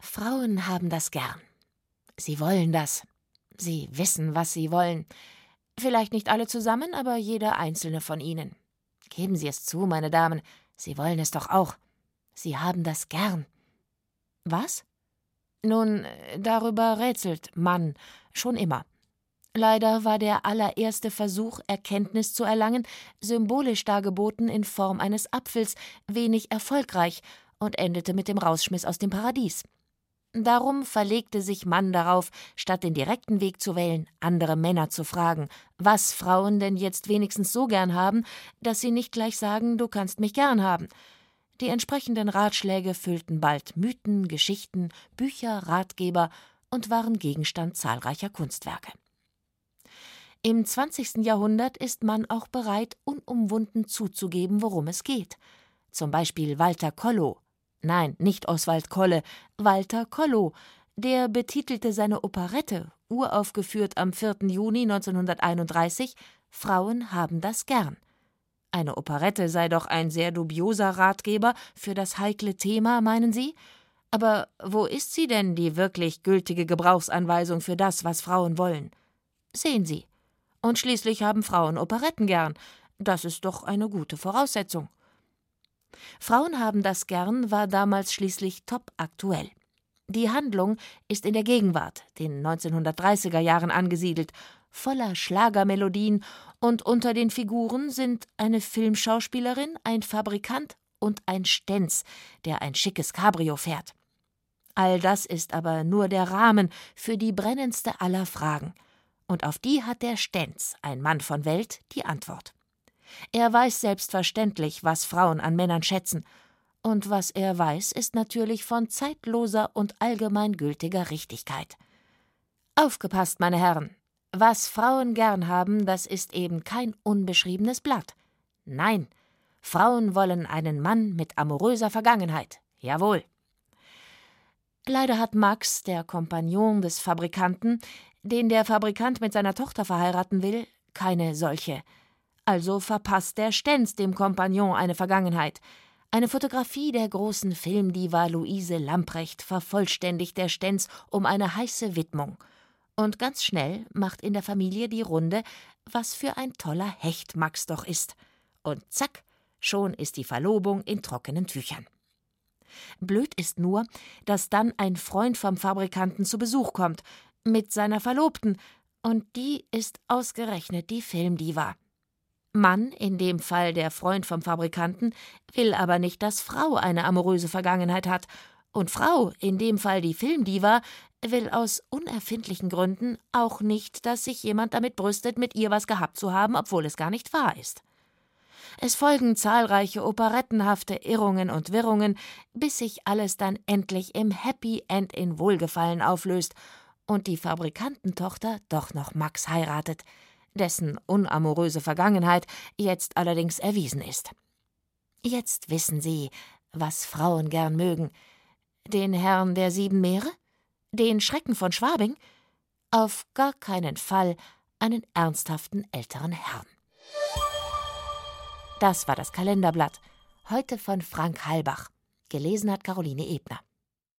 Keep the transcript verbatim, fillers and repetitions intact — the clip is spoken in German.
Frauen haben das gern. Sie wollen das. Sie wissen, was sie wollen. Vielleicht nicht alle zusammen, aber jeder einzelne von ihnen. Geben Sie es zu, meine Damen, Sie wollen es doch auch. Sie haben das gern. Was? Nun, darüber rätselt man schon immer. Leider war der allererste Versuch, Erkenntnis zu erlangen, symbolisch dargeboten in Form eines Apfels, wenig erfolgreich und endete mit dem Rausschmiss aus dem Paradies. Darum verlegte sich Mann darauf, statt den direkten Weg zu wählen, andere Männer zu fragen, was Frauen denn jetzt wenigstens so gern haben, dass sie nicht gleich sagen, du kannst mich gern haben. Die entsprechenden Ratschläge füllten bald Mythen, Geschichten, Bücher, Ratgeber und waren Gegenstand zahlreicher Kunstwerke. Im zwanzigsten Jahrhundert ist man auch bereit, unumwunden zuzugeben, worum es geht. Zum Beispiel Walter Kollow. Nein, nicht Oswald Kolle, Walter Kollow. Der betitelte seine Operette, uraufgeführt am vierten Juni neunzehnhunderteinunddreißig, »Frauen haben das gern«. Eine Operette sei doch ein sehr dubioser Ratgeber für das heikle Thema, meinen Sie? Aber wo ist sie denn, die wirklich gültige Gebrauchsanweisung für das, was Frauen wollen? Sehen Sie. Und schließlich haben Frauen Operetten gern. Das ist doch eine gute Voraussetzung. Frauen haben das gern war damals schließlich top aktuell. Die Handlung ist in der Gegenwart, den neunzehnhundertdreißiger Jahren angesiedelt, voller Schlagermelodien, und unter den Figuren sind eine Filmschauspielerin, ein Fabrikant und ein Stenz, der ein schickes Cabrio fährt. All das ist aber nur der Rahmen für die brennendste aller Fragen. Und auf die hat der Stenz, ein Mann von Welt, die Antwort. Er weiß selbstverständlich, was Frauen an Männern schätzen. Und was er weiß, ist natürlich von zeitloser und allgemeingültiger Richtigkeit. Aufgepasst, meine Herren! Was Frauen gern haben, das ist eben kein unbeschriebenes Blatt. Nein, Frauen wollen einen Mann mit amoröser Vergangenheit. Jawohl. Leider hat Max, der Kompagnon des Fabrikanten, den der Fabrikant mit seiner Tochter verheiraten will, keine solche. Also verpasst der Stenz dem Kompagnon eine Vergangenheit. Eine Fotografie der großen Filmdiva Luise Lamprecht vervollständigt der Stenz um eine heiße Widmung. Und ganz schnell macht in der Familie die Runde, was für ein toller Hecht Max doch ist. Und zack, schon ist die Verlobung in trockenen Tüchern. Blöd ist nur, dass dann ein Freund vom Fabrikanten zu Besuch kommt, mit seiner Verlobten, und die ist ausgerechnet die Filmdiva. Mann, in dem Fall der Freund vom Fabrikanten, will aber nicht, dass Frau eine amoröse Vergangenheit hat, und Frau, in dem Fall die Filmdiva, will aus unerfindlichen Gründen auch nicht, dass sich jemand damit brüstet, mit ihr was gehabt zu haben, obwohl es gar nicht wahr ist. Es folgen zahlreiche operettenhafte Irrungen und Wirrungen, bis sich alles dann endlich im Happy End in Wohlgefallen auflöst und die Fabrikantentochter doch noch Max heiratet, dessen unamoröse Vergangenheit jetzt allerdings erwiesen ist. Jetzt wissen Sie, was Frauen gern mögen. Den Herrn der sieben Meere? Den Schrecken von Schwabing? Auf gar keinen Fall einen ernsthaften älteren Herrn. Das war das Kalenderblatt, heute von Frank Halbach. Gelesen hat Caroline Ebner.